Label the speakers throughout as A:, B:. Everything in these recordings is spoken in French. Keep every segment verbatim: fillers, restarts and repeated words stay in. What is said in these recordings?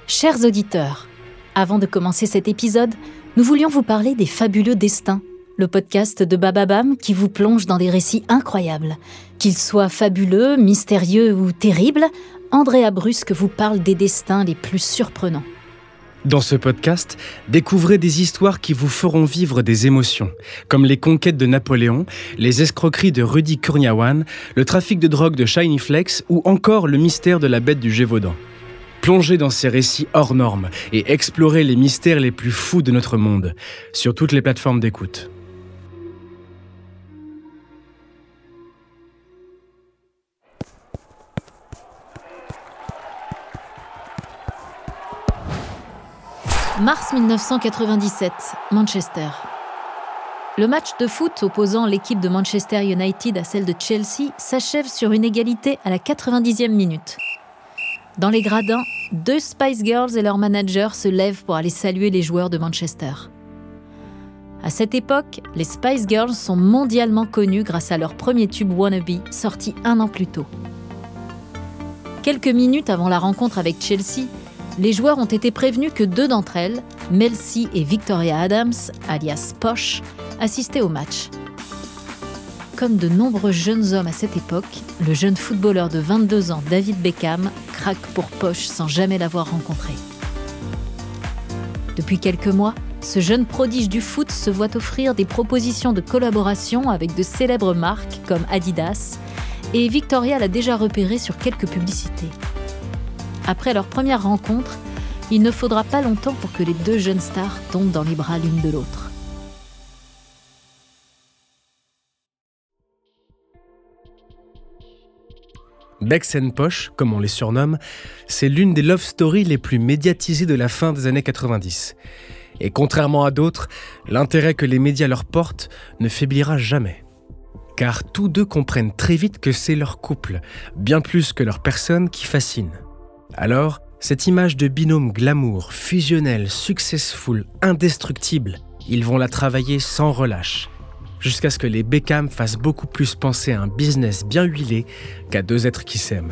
A: Chers auditeurs, avant de commencer cet épisode, nous voulions vous parler des Fabuleux Destins, le podcast de Bababam qui vous plonge dans des récits incroyables. Qu'ils soient fabuleux, mystérieux ou terribles, Andrea Brusque vous parle des destins les plus surprenants.
B: Dans ce podcast, découvrez des histoires qui vous feront vivre des émotions, comme les conquêtes de Napoléon, les escroqueries de Rudy Kurniawan, le trafic de drogue de Shiny Flex ou encore le mystère de la bête du Gévaudan. Plongez dans ces récits hors normes et explorez les mystères les plus fous de notre monde, sur toutes les plateformes d'écoute.
A: Mars dix-neuf cent quatre-vingt-dix-sept, Manchester. Le match de foot opposant l'équipe de Manchester United à celle de Chelsea s'achève sur une égalité à la quatre-vingt-dixième minute. Dans les gradins, deux Spice Girls et leur manager se lèvent pour aller saluer les joueurs de Manchester. À cette époque, les Spice Girls sont mondialement connues grâce à leur premier tube Wannabe, sorti un an plus tôt. Quelques minutes avant la rencontre avec Chelsea, les joueurs ont été prévenus que deux d'entre elles, Mel C et Victoria Adams, alias Posh, assistaient au match. Comme de nombreux jeunes hommes à cette époque, le jeune footballeur de vingt-deux ans, David Beckham, craque pour Posh sans jamais l'avoir rencontré. Depuis quelques mois, ce jeune prodige du foot se voit offrir des propositions de collaboration avec de célèbres marques comme Adidas, et Victoria l'a déjà repéré sur quelques publicités. Après leur première rencontre, il ne faudra pas longtemps pour que les deux jeunes stars tombent dans les bras l'une de l'autre.
B: Becks and Posh, comme on les surnomme, c'est l'une des love stories les plus médiatisées de la fin des années quatre-vingt-dix. Et contrairement à d'autres, l'intérêt que les médias leur portent ne faiblira jamais. Car tous deux comprennent très vite que c'est leur couple, bien plus que leur personne, qui fascine. Alors, cette image de binôme glamour, fusionnel, successful, indestructible, ils vont la travailler sans relâche, jusqu'à ce que les Beckham fassent beaucoup plus penser à un business bien huilé qu'à deux êtres qui s'aiment.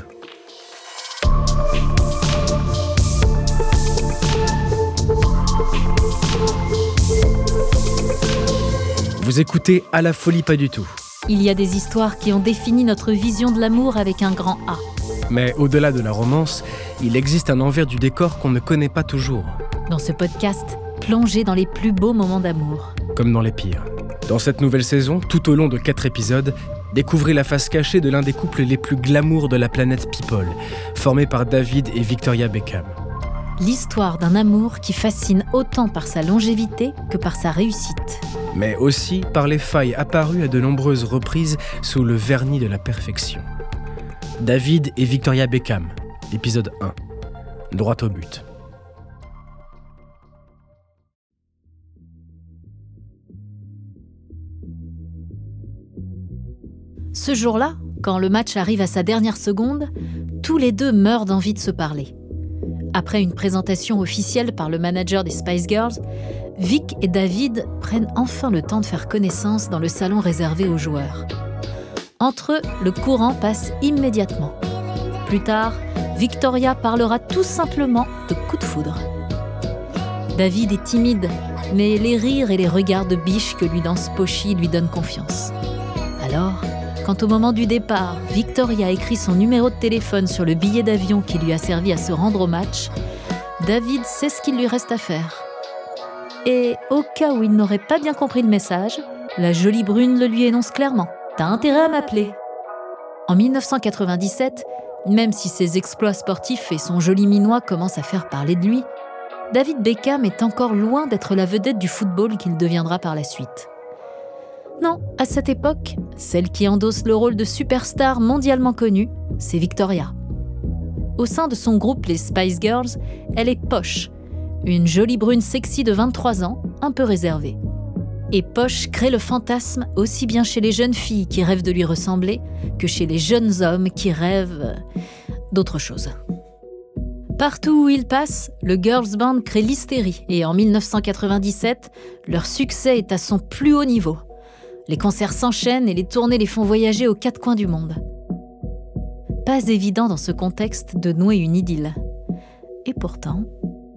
B: Vous écoutez À la folie pas du tout.
A: Il y a des histoires qui ont défini notre vision de l'amour avec un grand A.
B: Mais au-delà de la romance, il existe un envers du décor qu'on ne connaît pas toujours.
A: Dans ce podcast, plongez dans les plus beaux moments d'amour.
B: Comme dans les pires. Dans cette nouvelle saison, tout au long de quatre épisodes, découvrez la face cachée de l'un des couples les plus glamour de la planète People, formé par David et Victoria Beckham.
A: L'histoire d'un amour qui fascine autant par sa longévité que par sa réussite.
B: Mais aussi par les failles apparues à de nombreuses reprises sous le vernis de la perfection. David et Victoria Beckham, épisode un. Droit au but.
A: Ce jour-là, quand le match arrive à sa dernière seconde, tous les deux meurent d'envie de se parler. Après une présentation officielle par le manager des Spice Girls, Vic et David prennent enfin le temps de faire connaissance dans le salon réservé aux joueurs. Entre eux, le courant passe immédiatement. Plus tard, Victoria parlera tout simplement de coup de foudre. David est timide, mais les rires et les regards de biche que lui lance Poshy lui donnent confiance. Alors, quand au moment du départ, Victoria écrit son numéro de téléphone sur le billet d'avion qui lui a servi à se rendre au match, David sait ce qu'il lui reste à faire. Et au cas où il n'aurait pas bien compris le message, la jolie brune le lui énonce clairement. « T'as intérêt à m'appeler !» En dix-neuf cent quatre-vingt-dix-sept, même si ses exploits sportifs et son joli minois commencent à faire parler de lui, David Beckham est encore loin d'être la vedette du football qu'il deviendra par la suite. Non, à cette époque, celle qui endosse le rôle de superstar mondialement connue, c'est Victoria. Au sein de son groupe les Spice Girls, elle est Posh, une jolie brune sexy de vingt-trois ans, un peu réservée. Et Posh crée le fantasme aussi bien chez les jeunes filles qui rêvent de lui ressembler que chez les jeunes hommes qui rêvent d'autre chose. Partout où ils passent, le girls band crée l'hystérie et en dix-neuf cent quatre-vingt-dix-sept, leur succès est à son plus haut niveau. Les concerts s'enchaînent et les tournées les font voyager aux quatre coins du monde. Pas évident dans ce contexte de nouer une idylle. Et pourtant...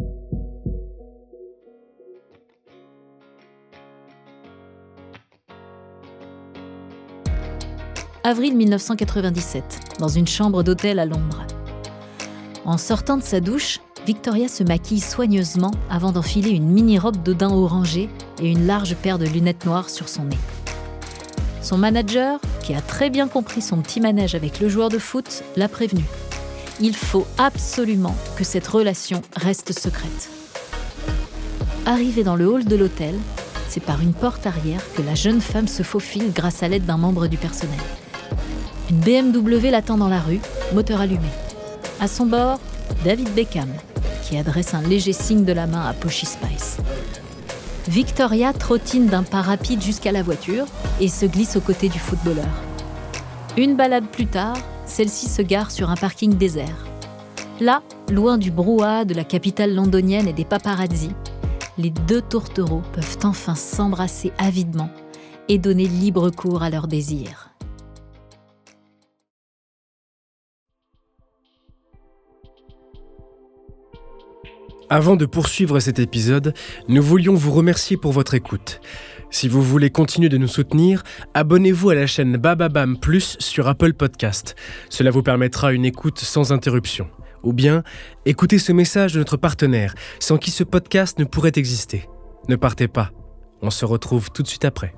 A: Avril mille neuf cent quatre-vingt-dix-sept, dans une chambre d'hôtel à Londres. En sortant de sa douche, Victoria se maquille soigneusement avant d'enfiler une mini-robe de daim orangée et une large paire de lunettes noires sur son nez. Son manager, qui a très bien compris son petit manège avec le joueur de foot, l'a prévenue. Il faut absolument que cette relation reste secrète. Arrivée dans le hall de l'hôtel, c'est par une porte arrière que la jeune femme se faufile grâce à l'aide d'un membre du personnel. Une B M W l'attend dans la rue, moteur allumé. À son bord, David Beckham, qui adresse un léger signe de la main à Poshi Spice. Victoria trottine d'un pas rapide jusqu'à la voiture et se glisse aux côtés du footballeur. Une balade plus tard, celle-ci se gare sur un parking désert. Là, loin du brouhaha de la capitale londonienne et des paparazzis, les deux tourtereaux peuvent enfin s'embrasser avidement et donner libre cours à leurs désirs.
B: Avant de poursuivre cet épisode, nous voulions vous remercier pour votre écoute. Si vous voulez continuer de nous soutenir, abonnez-vous à la chaîne Bababam Plus sur Apple Podcast. Cela vous permettra une écoute sans interruption. Ou bien, écoutez ce message de notre partenaire, sans qui ce podcast ne pourrait exister. Ne partez pas, on se retrouve tout de suite après.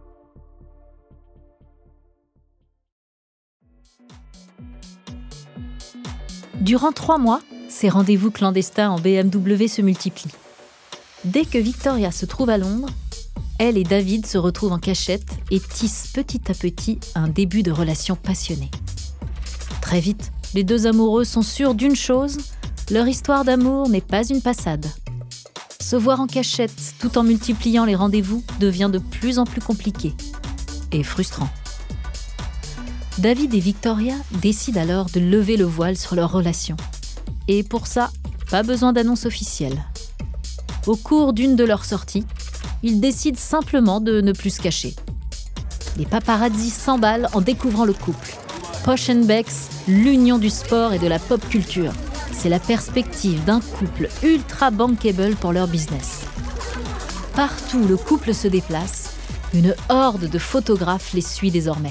A: Durant trois mois, ces rendez-vous clandestins en B M W se multiplient. Dès que Victoria se trouve à Londres, elle et David se retrouvent en cachette et tissent petit à petit un début de relation passionnée. Très vite, les deux amoureux sont sûrs d'une chose, leur histoire d'amour n'est pas une passade. Se voir en cachette tout en multipliant les rendez-vous devient de plus en plus compliqué et frustrant. David et Victoria décident alors de lever le voile sur leur relation. Et pour ça, pas besoin d'annonce officielle. Au cours d'une de leurs sorties, ils décident simplement de ne plus se cacher. Les paparazzis s'emballent en découvrant le couple. Posh and Becks, l'union du sport et de la pop culture. C'est la perspective d'un couple ultra bankable pour leur business. Partout où le couple se déplace, une horde de photographes les suit désormais.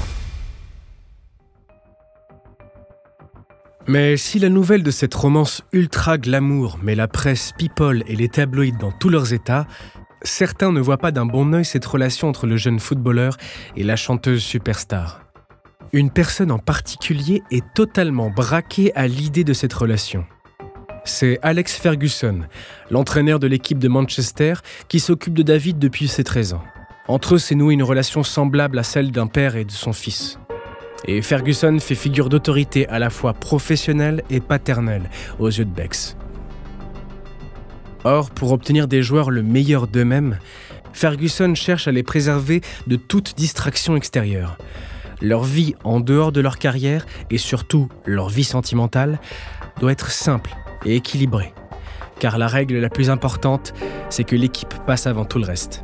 B: Mais si la nouvelle de cette romance ultra glamour met la presse people et les tabloïds dans tous leurs états, certains ne voient pas d'un bon œil cette relation entre le jeune footballeur et la chanteuse superstar. Une personne en particulier est totalement braquée à l'idée de cette relation. C'est Alex Ferguson, l'entraîneur de l'équipe de Manchester, qui s'occupe de David depuis ses treize ans. Entre eux s'est nouée une relation semblable à celle d'un père et de son fils. Et Ferguson fait figure d'autorité à la fois professionnelle et paternelle aux yeux de Becks. Or, pour obtenir des joueurs le meilleur d'eux-mêmes, Ferguson cherche à les préserver de toute distraction extérieure. Leur vie en dehors de leur carrière, et surtout leur vie sentimentale, doit être simple et équilibrée. Car la règle la plus importante, c'est que l'équipe passe avant tout le reste.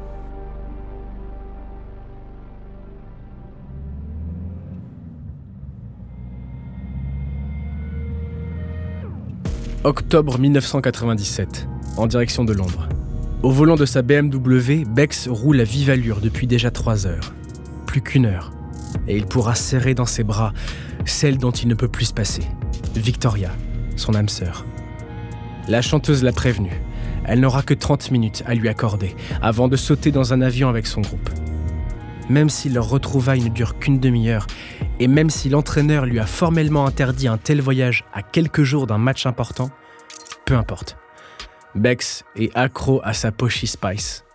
B: Octobre mille neuf cent quatre-vingt-dix-sept, en direction de Londres. Au volant de sa B M W, Becks roule à vive allure depuis déjà trois heures. Plus qu'une heure. Et il pourra serrer dans ses bras celle dont il ne peut plus se passer. Victoria, son âme sœur. La chanteuse l'a prévenue. Elle n'aura que trente minutes à lui accorder avant de sauter dans un avion avec son groupe. Même si leur retrouvaille ne dure qu'une demi-heure, et même si l'entraîneur lui a formellement interdit un tel voyage à quelques jours d'un match important, peu importe. Becks est accro à sa Poshi Spice.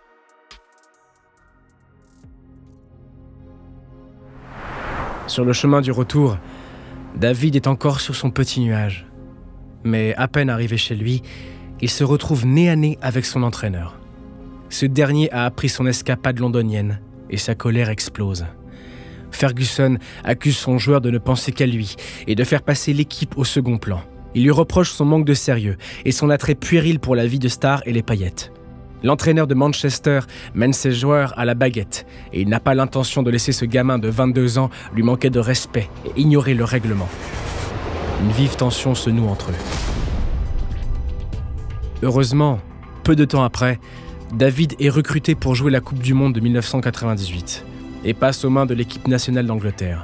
B: Sur le chemin du retour, David est encore sur son petit nuage. Mais à peine arrivé chez lui, il se retrouve nez à nez avec son entraîneur. Ce dernier a appris son escapade londonienne et sa colère explose. Ferguson accuse son joueur de ne penser qu'à lui et de faire passer l'équipe au second plan. Il lui reproche son manque de sérieux et son attrait puéril pour la vie de star et les paillettes. L'entraîneur de Manchester mène ses joueurs à la baguette et il n'a pas l'intention de laisser ce gamin de vingt-deux ans lui manquer de respect et ignorer le règlement. Une vive tension se noue entre eux. Heureusement, peu de temps après, David est recruté pour jouer la Coupe du Monde de dix-neuf cent quatre-vingt-dix-huit et passe aux mains de l'équipe nationale d'Angleterre.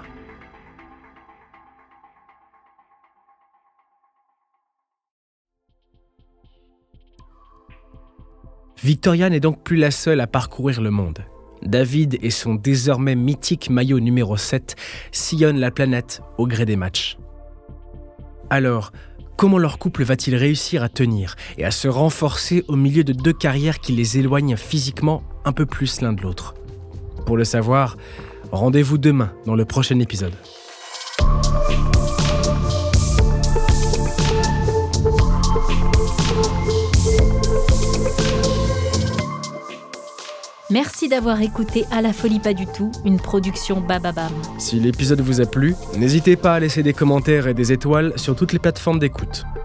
B: Victoria n'est donc plus la seule à parcourir le monde. David et son désormais mythique maillot numéro sept sillonnent la planète au gré des matchs. Alors, comment leur couple va-t-il réussir à tenir et à se renforcer au milieu de deux carrières qui les éloignent physiquement un peu plus l'un de l'autre ? Pour le savoir, rendez-vous demain dans le prochain épisode.
A: Merci d'avoir écouté À la folie pas du tout, une production Bababam.
B: Si l'épisode vous a plu, n'hésitez pas à laisser des commentaires et des étoiles sur toutes les plateformes d'écoute.